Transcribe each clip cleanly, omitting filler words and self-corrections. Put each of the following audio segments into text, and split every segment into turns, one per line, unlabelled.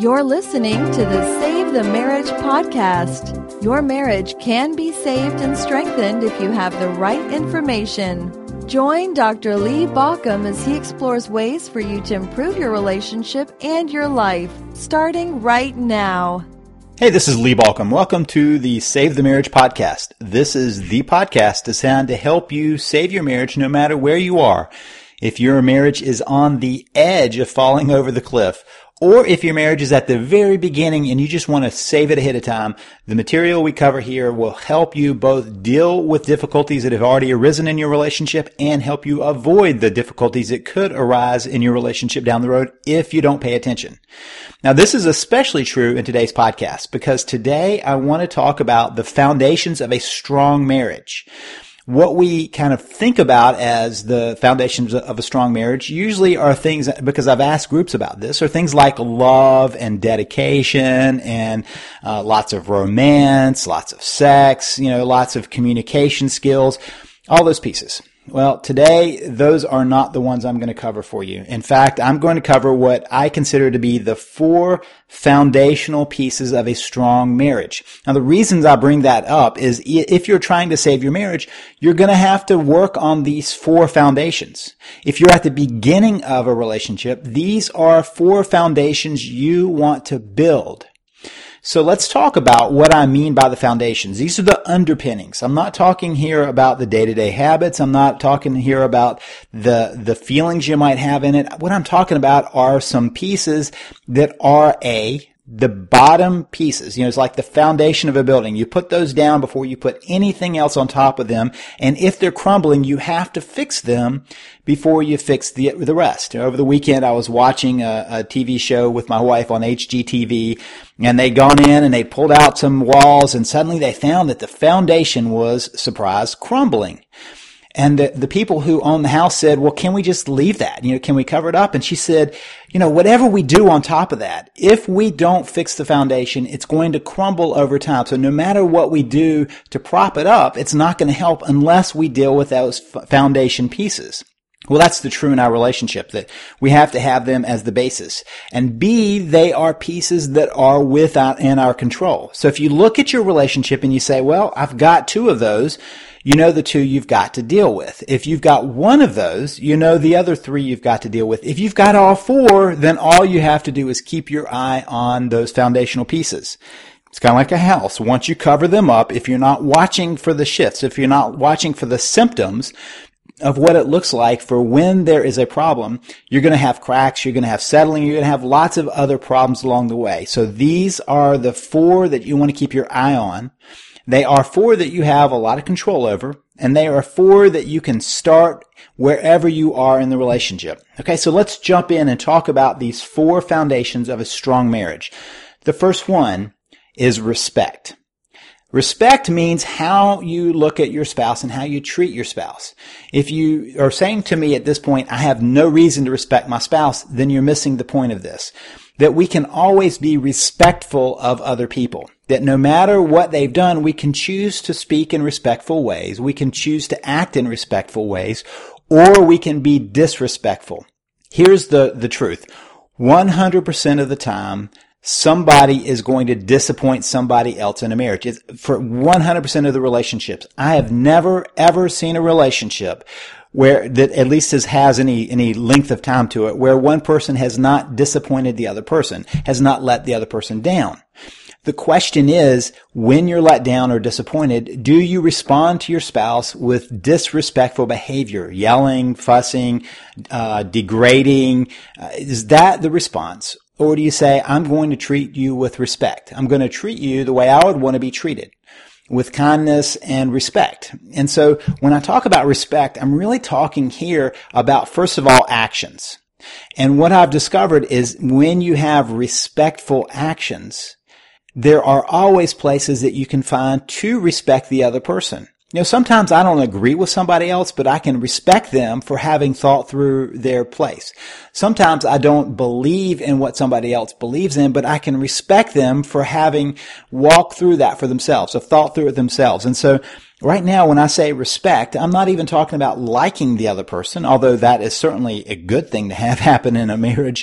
You're listening to the Save the Marriage podcast. Your marriage can be saved and strengthened if you have the right information. Join Dr. Lee Baucom as he explores ways for you to improve your relationship and your life, starting right now.
Hey, this is Lee Baucom. Welcome to the Save the Marriage podcast. This is the podcast designed to help you save your marriage no matter where you are. If your marriage is on the edge of falling over the cliff, or if your marriage is at the very beginning and you just want to save it ahead of time, the material we cover here will help you both deal with difficulties that have already arisen in your relationship and help you avoid the difficulties that could arise in your relationship down the road if you don't pay attention. Now, this is especially true in today's podcast because today I want to talk about the foundations of a strong marriage. What we kind of think about as the foundations of a strong marriage usually are things, because I've asked groups about this, are things like love and dedication and lots of romance, lots of sex, lots of communication skills, all those pieces. Well, today, those are not the ones I'm going to cover for you. In fact, I'm going to cover what I consider to be the 4 foundational pieces of a strong marriage. Now, the reasons I bring that up is if you're trying to save your marriage, you're going to have to work on these 4 foundations. If you're at the beginning of a relationship, these are 4 foundations you want to build. So let's talk about what I mean by the foundations. These are the underpinnings. I'm not talking here about the day-to-day habits. I'm not talking here about the feelings you might have in it. What I'm talking about are some pieces that are the bottom pieces. It's like the foundation of a building. You put those down before you put anything else on top of them. And if they're crumbling, you have to fix them before you fix the rest. Over the weekend, I was watching a TV show with my wife on HGTV, and they'd gone in and they pulled out some walls, and suddenly they found that the foundation was, surprise, crumbling. And the people who own the house said, well, can we just leave that? Can we cover it up? And she said, whatever we do on top of that, if we don't fix the foundation, it's going to crumble over time. So no matter what we do to prop it up, it's not going to help unless we deal with those foundation pieces. Well, that's the true in our relationship, that we have to have them as the basis. And B, they are pieces that are in our control. So if you look at your relationship and you say, well, I've got 2 of those, the 2 you've got to deal with. If you've got 1 of those, the other 3 you've got to deal with. If you've got all 4, then all you have to do is keep your eye on those foundational pieces. It's kind of like a house. Once you cover them up, if you're not watching for the shifts, if you're not watching for the symptoms of what it looks like for when there is a problem, you're going to have cracks, you're going to have settling, you're going to have lots of other problems along the way. So these are the 4 that you want to keep your eye on. They are 4 that you have a lot of control over, and they are 4 that you can start wherever you are in the relationship. Okay, so let's jump in and talk about these 4 foundations of a strong marriage. The first one is respect. Respect means how you look at your spouse and how you treat your spouse. If you are saying to me at this point, I have no reason to respect my spouse, then you're missing the point of this. That we can always be respectful of other people. That no matter what they've done, we can choose to speak in respectful ways. We can choose to act in respectful ways, or we can be disrespectful. Here's the truth. 100% of the time, somebody is going to disappoint somebody else in a marriage. For 100% of the relationships, I have never, ever seen a relationship where that at least has any length of time to it, where one person has not disappointed the other person, has not let the other person down. The question is, when you're let down or disappointed, do you respond to your spouse with disrespectful behavior, yelling, fussing, degrading? Is that the response? Or do you say, I'm going to treat you with respect. I'm going to treat you the way I would want to be treated, with kindness and respect. And so when I talk about respect, I'm really talking here about, first of all, actions. And what I've discovered is when you have respectful actions, there are always places that you can find to respect the other person. Sometimes I don't agree with somebody else, but I can respect them for having thought through their place. Sometimes I don't believe in what somebody else believes in, but I can respect them for having walked through that for themselves, or thought through it themselves. And so right now, when I say respect, I'm not even talking about liking the other person, although that is certainly a good thing to have happen in a marriage.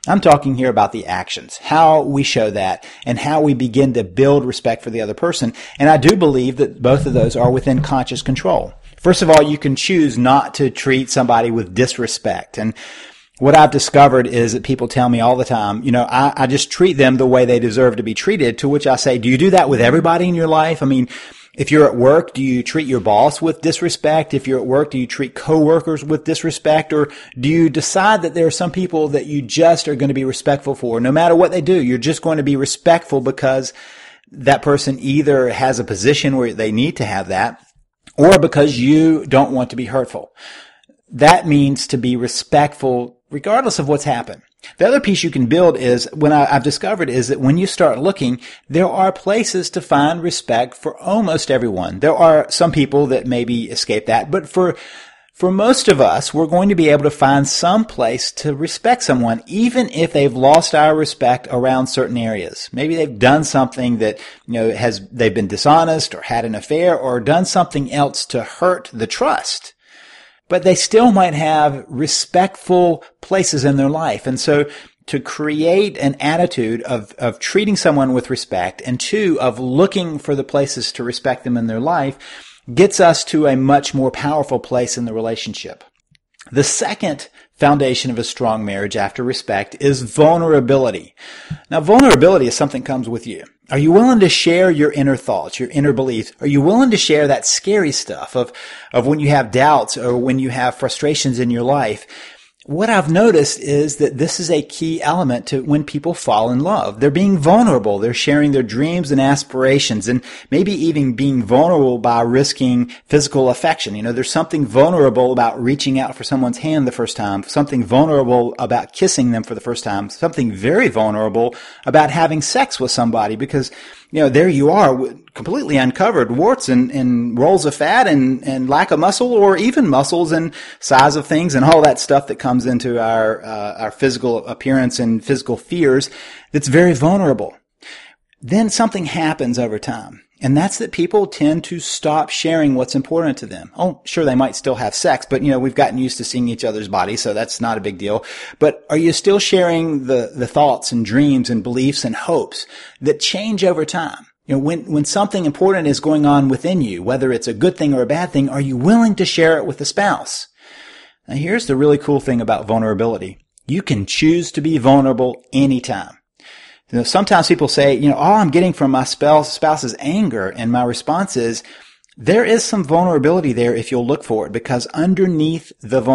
I'm talking here about the actions, how we show that, and how we begin to build respect for the other person. And I do believe that both of those are within conscious control. First of all, you can choose not to treat somebody with disrespect. And what I've discovered is that people tell me all the time, I just treat them the way they deserve to be treated, to which I say, do you do that with everybody in your life? I mean, if you're at work, do you treat your boss with disrespect? If you're at work, do you treat coworkers with disrespect? Or do you decide that there are some people that you just are going to be respectful for? No matter what they do, you're just going to be respectful because that person either has a position where they need to have that, or because you don't want to be hurtful. That means to be respectful regardless of what's happened. The other piece you can build is, I've discovered is that when you start looking, there are places to find respect for almost everyone. There are some people that maybe escape that, but for most of us, we're going to be able to find some place to respect someone, even if they've lost our respect around certain areas. Maybe they've done something that, they've been dishonest or had an affair or done something else to hurt the trust. But they still might have respectful places in their life. And so to create an attitude of treating someone with respect, and two, of looking for the places to respect them in their life, gets us to a much more powerful place in the relationship. The second foundation of a strong marriage after respect is vulnerability. Now, vulnerability is something that comes with you. Are you willing to share your inner thoughts, your inner beliefs? Are you willing to share that scary stuff of when you have doubts or when you have frustrations in your life? What I've noticed is that this is a key element to when people fall in love. They're being vulnerable. They're sharing their dreams and aspirations, and maybe even being vulnerable by risking physical affection. There's something vulnerable about reaching out for someone's hand the first time, something vulnerable about kissing them for the first time, something very vulnerable about having sex with somebody, because there you are, completely uncovered, warts and rolls of fat and lack of muscle, or even muscles and size of things and all that stuff that comes into our physical appearance and physical fears. That's very vulnerable. Then something happens over time, and that's that people tend to stop sharing what's important to them. Oh, sure, they might still have sex, but we've gotten used to seeing each other's bodies, so that's not a big deal. But are you still sharing the thoughts and dreams and beliefs and hopes that change over time? When something important is going on within you, whether it's a good thing or a bad thing, are you willing to share it with the spouse? Now, here's the really cool thing about vulnerability. You can choose to be vulnerable anytime. Sometimes people say, all I'm getting from my spouse's anger, and my response is, there is some vulnerability there if you'll look for it, because underneath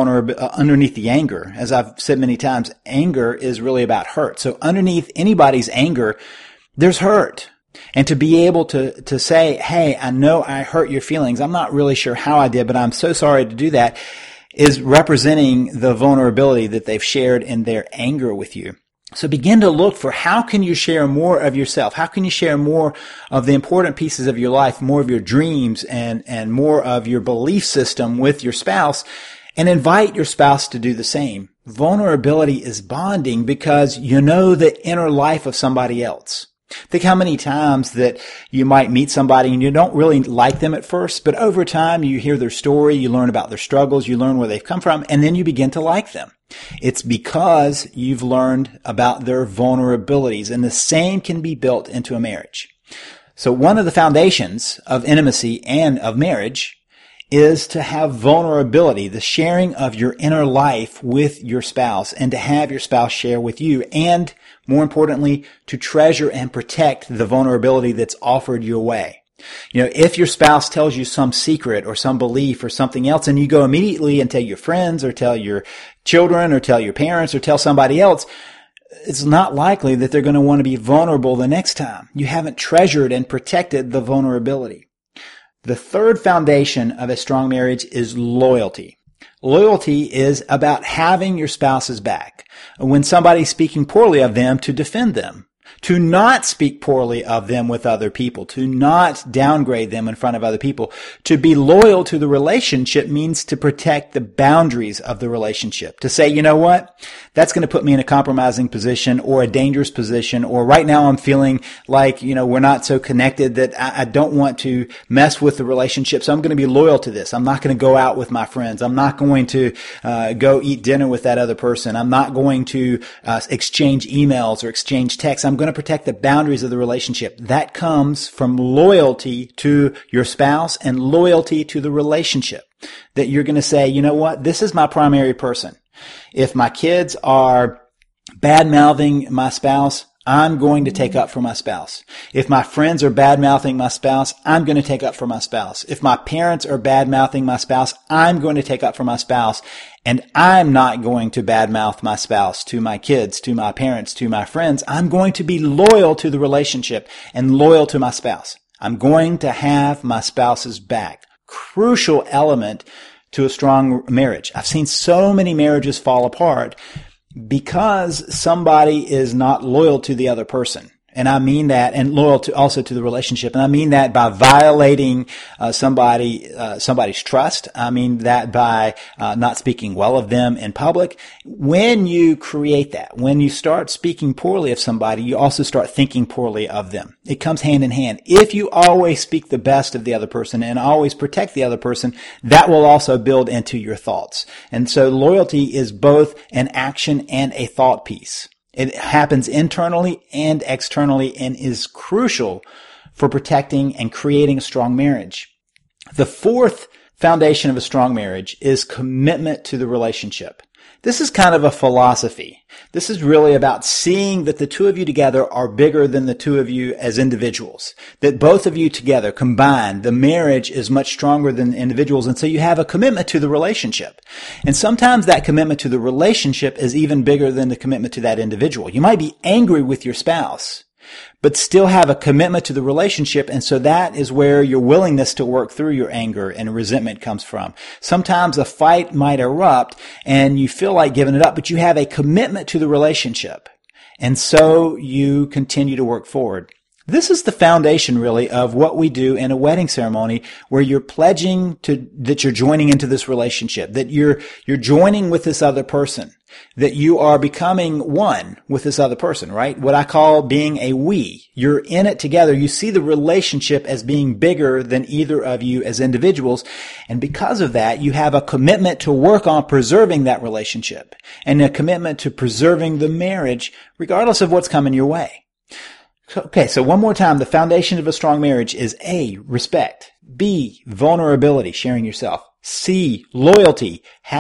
the anger, as I've said many times, anger is really about hurt. So underneath anybody's anger, there's hurt. And to be able to say, hey, I know I hurt your feelings. I'm not really sure how I did, but I'm so sorry to do that, is representing the vulnerability that they've shared in their anger with you. So begin to look for, how can you share more of yourself? How can you share more of the important pieces of your life, more of your dreams and more of your belief system with your spouse, and invite your spouse to do the same. Vulnerability is bonding because you know the inner life of somebody else. Think how many times that you might meet somebody and you don't really like them at first, but over time you hear their story, you learn about their struggles, you learn where they've come from, and then you begin to like them. It's because you've learned about their vulnerabilities, and the same can be built into a marriage. So one of the foundations of intimacy and of marriage is to have vulnerability, the sharing of your inner life with your spouse, and to have your spouse share with you, and more importantly, to treasure and protect the vulnerability that's offered your way. If your spouse tells you some secret or some belief or something else, and you go immediately and tell your friends or tell your children or tell your parents or tell somebody else, it's not likely that they're going to want to be vulnerable the next time. You haven't treasured and protected the vulnerability. The third foundation of a strong marriage is loyalty. Loyalty is about having your spouse's back. When somebody's speaking poorly of them, to defend them. to not speak poorly of them with other people, to not downgrade them in front of other people. To be loyal to the relationship means to protect the boundaries of the relationship. To say, you know what? That's going to put me in a compromising position or a dangerous position, or right now I'm feeling like, we're not so connected that I don't want to mess with the relationship. So I'm going to be loyal to this. I'm not going to go out with my friends. I'm not going to go eat dinner with that other person. I'm not going to exchange emails or exchange texts. I'm going to protect the boundaries of the relationship. That comes from loyalty to your spouse and loyalty to the relationship. That you're going to say, you know what? This is my primary person. If my kids are bad-mouthing my spouse, I'm going to take up for my spouse. If my friends are bad-mouthing my spouse, I'm going to take up for my spouse. If my parents are bad-mouthing my spouse, I'm going to take up for my spouse. And I'm not going to bad-mouth my spouse to my kids, to my parents, to my friends. I'm going to be loyal to the relationship and loyal to my spouse. I'm going to have my spouse's back. Crucial element to a strong marriage. I've seen so many marriages fall apart because somebody is not loyal to the other person. And I mean that, and loyal to also to the relationship. And I mean that by violating somebody's trust. I mean that by not speaking well of them in public. When you create that, when you start speaking poorly of somebody, you also start thinking poorly of them. It comes hand in hand. If you always speak the best of the other person and always protect the other person, that will also build into your thoughts. And so loyalty is both an action and a thought piece. It happens internally and externally and is crucial for protecting and creating a strong marriage. The fourth foundation of a strong marriage is commitment to the relationship. This is kind of a philosophy. This is really about seeing that the two of you together are bigger than the two of you as individuals. That both of you together, combined, the marriage is much stronger than individuals. And so you have a commitment to the relationship. And sometimes that commitment to the relationship is even bigger than the commitment to that individual. You might be angry with your spouse, but still have a commitment to the relationship. And so that is where your willingness to work through your anger and resentment comes from. Sometimes a fight might erupt and you feel like giving it up, but you have a commitment to the relationship. And so you continue to work forward. This is the foundation, really, of what we do in a wedding ceremony, where you're pledging that you're joining into this relationship, that you're joining with this other person, that you are becoming one with this other person, right? What I call being a we. You're in it together. You see the relationship as being bigger than either of you as individuals. And because of that, you have a commitment to work on preserving that relationship and a commitment to preserving the marriage, regardless of what's coming your way. Okay, so one more time, the foundation of a strong marriage is A, respect, B, vulnerability, sharing yourself, C, loyalty,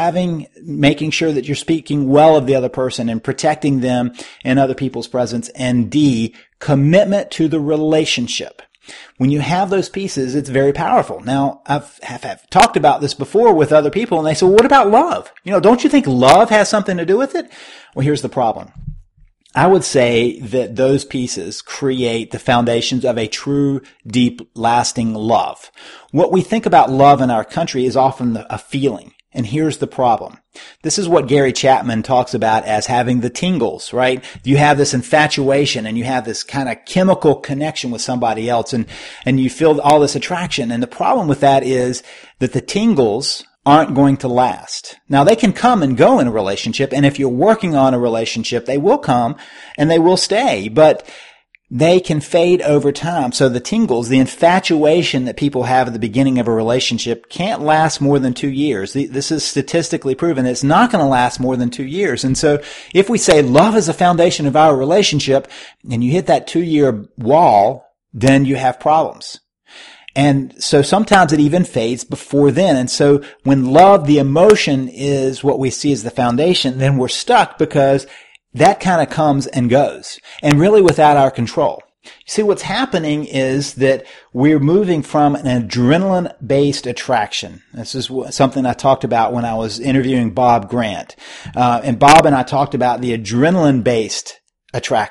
making sure that you're speaking well of the other person and protecting them in other people's presence, and D, commitment to the relationship. When you have those pieces, it's very powerful. Now, I've talked about this before with other people, and they say, well, what about love? Don't you think love has something to do with it? Well, here's the problem. I would say that those pieces create the foundations of a true, deep, lasting love. What we think about love in our country is often a feeling. And here's the problem. This is what Gary Chapman talks about as having the tingles, right? You have this infatuation and you have this kind of chemical connection with somebody else and you feel all this attraction. And the problem with that is that the tingles aren't going to last. Now, they can come and go in a relationship, and if you're working on a relationship, they will come and they will stay, but they can fade over time. So the tingles, the infatuation that people have at the beginning of a relationship can't last more than 2 years. This is statistically proven. It's not going to last more than 2 years. And so if we say love is the foundation of our relationship and you hit that 2-year wall, then you have problems. And so sometimes it even fades before then. And so when love, the emotion, is what we see as the foundation, then we're stuck because that kind of comes and goes and really without our control. You see, what's happening is that we're moving from an adrenaline-based attraction. This is something I talked about when I was interviewing Bob Grant. And Bob and I talked about the adrenaline-based attraction.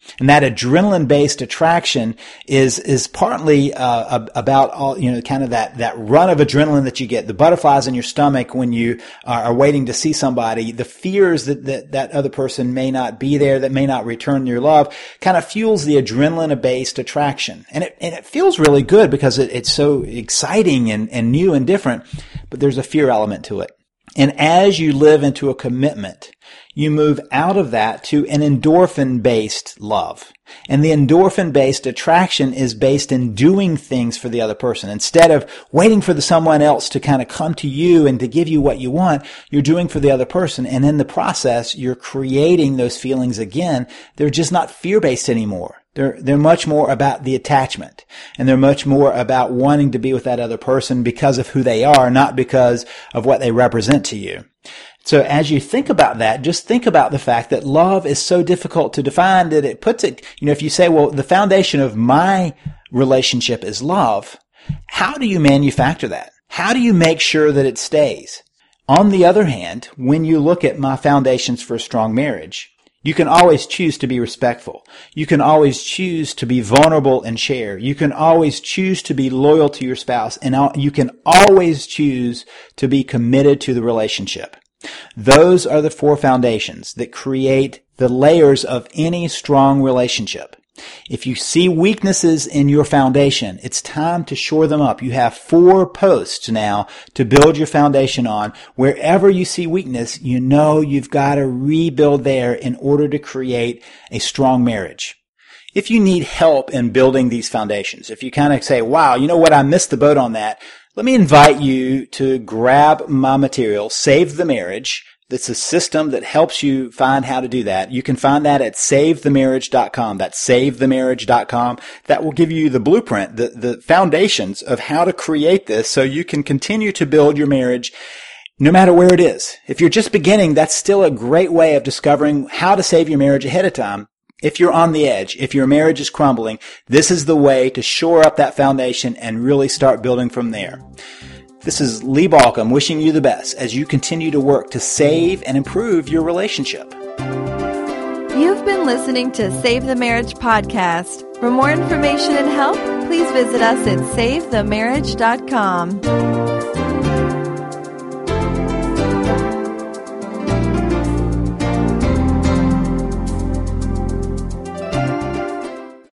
And that adrenaline-based attraction is partly about all, kind of that run of adrenaline that you get, the butterflies in your stomach when you are waiting to see somebody, the fears that other person may not be there, that may not return your love, kind of fuels the adrenaline-based attraction. And it feels really good because it's so exciting and new and different, but there's a fear element to it. And as you live into a commitment, you move out of that to an endorphin-based love. And the endorphin-based attraction is based in doing things for the other person. Instead of waiting for someone else to kind of come to you and to give you what you want, you're doing for the other person. And in the process, you're creating those feelings again. They're just not fear-based anymore. They're much more about the attachment, and they're much more about wanting to be with that other person because of who they are, not because of what they represent to you. So as you think about that, just think about the fact that love is so difficult to define that it puts it, if you say, well, the foundation of my relationship is love, how do you manufacture that? How do you make sure that it stays? On the other hand, when you look at my foundations for a strong marriage, you can always choose to be respectful. You can always choose to be vulnerable and share. You can always choose to be loyal to your spouse, and you can always choose to be committed to the relationship. Those are the 4 foundations that create the layers of any strong relationship. If you see weaknesses in your foundation, it's time to shore them up. You have 4 posts now to build your foundation on. Wherever you see weakness, you've got to rebuild there in order to create a strong marriage. If you need help in building these foundations, if you kind of say, wow, you know what, I missed the boat on that, let me invite you to grab my material, Save the Marriage. That's a system that helps you find how to do that. You can find that at SaveTheMarriage.com. That's SaveTheMarriage.com. That will give you the blueprint, the foundations of how to create this so you can continue to build your marriage no matter where it is. If you're just beginning, that's still a great way of discovering how to save your marriage ahead of time. If you're on the edge, if your marriage is crumbling, this is the way to shore up that foundation and really start building from there. This is Lee Baucom wishing you the best as you continue to work to save and improve your relationship.
You've been listening to Save the Marriage podcast. For more information and help, please visit us at SaveTheMarriage.com.